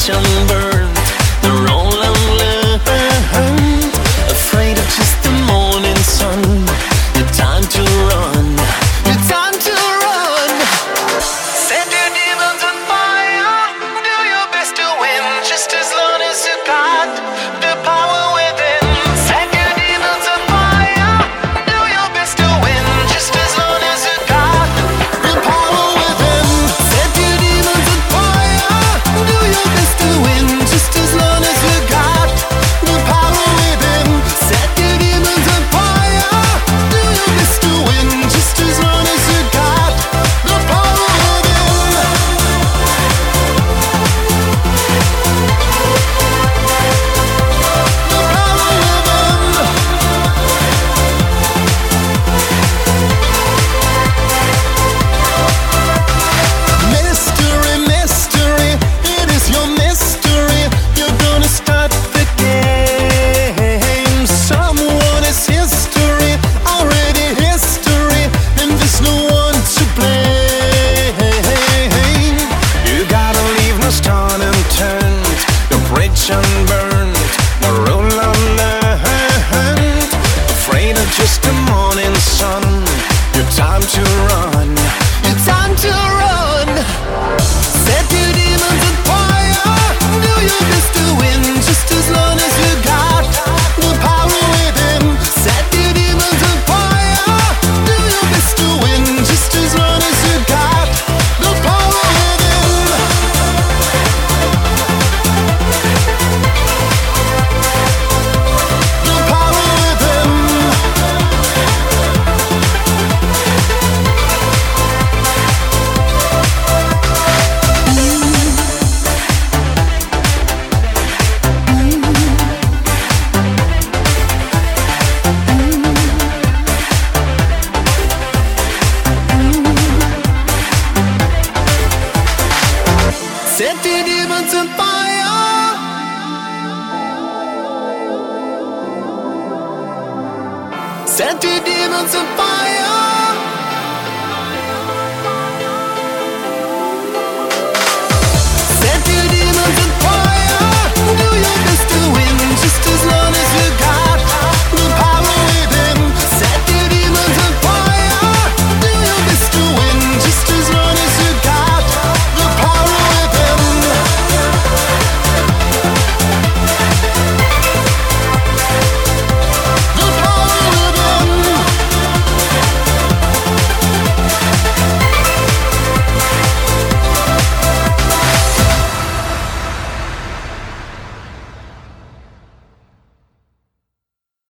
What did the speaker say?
preaching burned the roll unlearned. Afraid of just the morning sun. Your time to run. Your time to run. Set your demons on fire. Do your best to win. Just as long as you got the power within. Set your demons on fire. Do your best to win. Just as long as you got the power within. Set your demons on fire. Do your best to win. Just as long as you got the power within. Set your demons on fire. Do your best to win. Just as long as you got the power within. The power within. Mystery, mystery, it is your mystery. You're gonna start the game. Someone is history, already history, and there's no one to blame. You gotta leave no stone unturned, the bridge unburned, the rule unlearned. Afraid of just the morning sun. Your time to run. Your time to run. Set your demons on fire. Do your best to win. Just as long as you got the power within. Set your demons on fire. Do your best to win. Just as long as you got the power within. The power within. Set your demons on fire. Set your demons on fire.